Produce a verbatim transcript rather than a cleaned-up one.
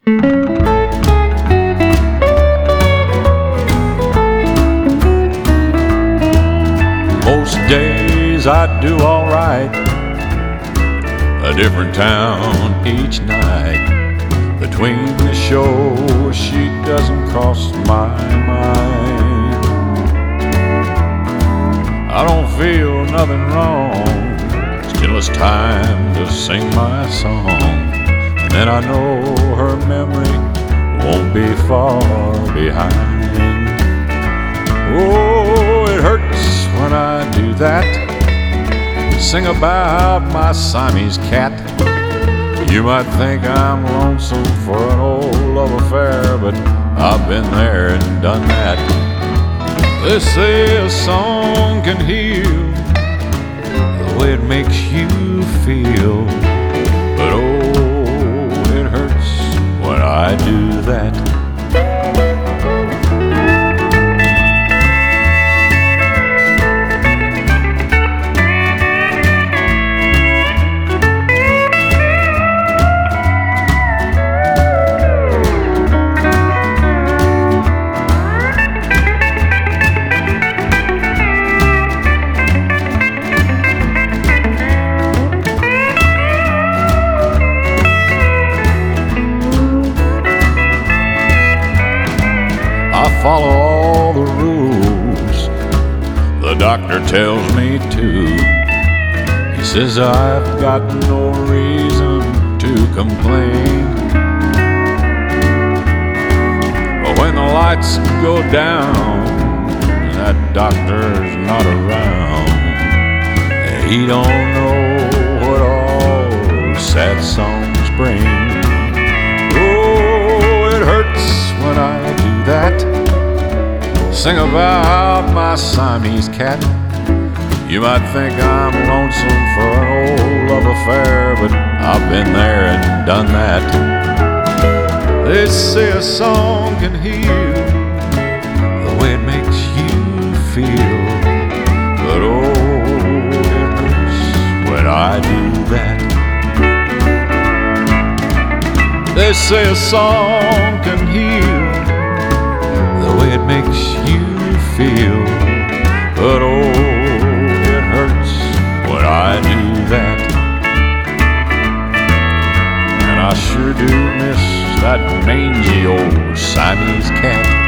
Most days I do all right, a different town each night. Between the shows, she doesn't cross my mind. I don't feel nothing wrong, still it's time to sing my song. And then I know her memory won't be far behind. Oh, it hurts when I do that, sing about my Siamese cat. You might think I'm lonesome for an old love affair, but I've been there and done that. They say a song can heal the way it makes you feel, but oh, it hurts when I do that. Follow all the rules the doctor tells me to. He says I've got no reason to complain, but when the lights go down and that doctor's not around, he don't know what all those sad songs bring. Oh, it hurts when I do that, sing about my Siamese cat. You might think I'm lonesome for an old love affair, but I've been there and done that. They say a song can heal the way it makes you feel, but oh, it hurts when I do that. They say a song can heal the way it makes you feel, but oh, it hurts when I do that. And I sure do miss that mangy old Siamese cat.